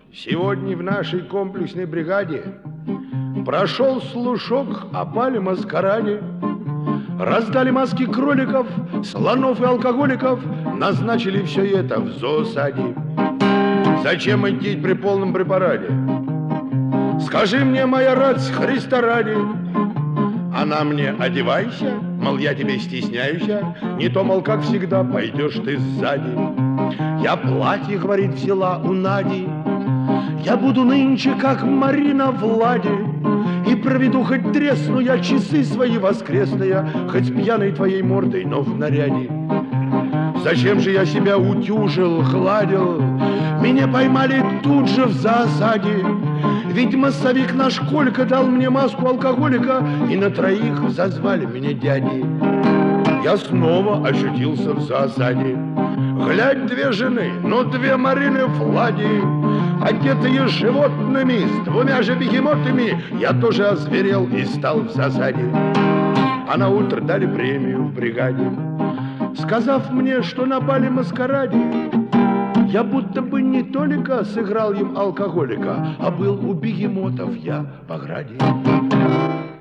Сегодня в нашей комплексной бригаде прошел слушок о бале-маскараде. Раздали маски кроликов, слонов и алкоголиков, назначили все это в зоосаде. Зачем идти при полном препараде? Скажи мне, моя рать, Христа ради. Она мне: одевайся, мол, я тебе стесняюся, не то, мол, как всегда, пойдешь ты сзади. Я платье, говорит, взяла у Нади, я буду нынче, как Марина Влади, и проведу хоть тресну я часы свои воскресные, хоть пьяной твоей мордой, но в наряде. Зачем же я себя утюжил, гладил? Меня поймали тут же в засаде. Ведь массовик наш Колька дал мне маску алкоголика, и на троих зазвали меня дяди. Я снова ощутился в засаде. Глядь, две жены, но две Марины Влади, одетые животными, с двумя же бегемотами, я тоже озверел и стал в засаде. А на утро дали премию в бригаде, сказав мне, что на бале-маскараде я будто бы не только сыграл им алкоголика, а был у бегемотов я по граде.